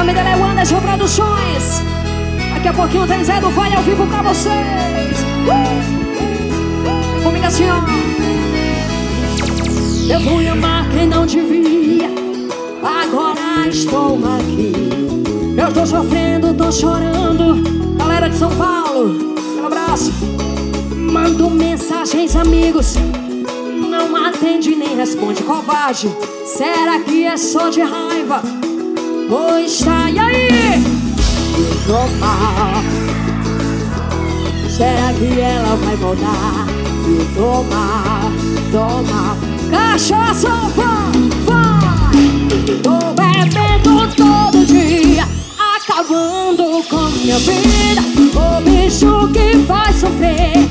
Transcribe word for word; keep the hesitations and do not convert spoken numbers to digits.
nome dela é Anderson Produções. Daqui a pouquinho tem Zé do Vale ao vivo pra vocês. uh! Comigo assim, ó. Eu fui amar quem não devia, agora estou aqui. Eu tô sofrendo, tô chorando. Galera de São Paulo, um abraço. Mando mensagens, amigos, não atende nem responde. Covarde, será que é só de raiva? Pois tá, e aí? Toma, será que ela vai voltar? E toma, toma, cachaça, vai, vai. Tô bebendo todo dia, acabando com minha vida. O bicho que faz sofrer.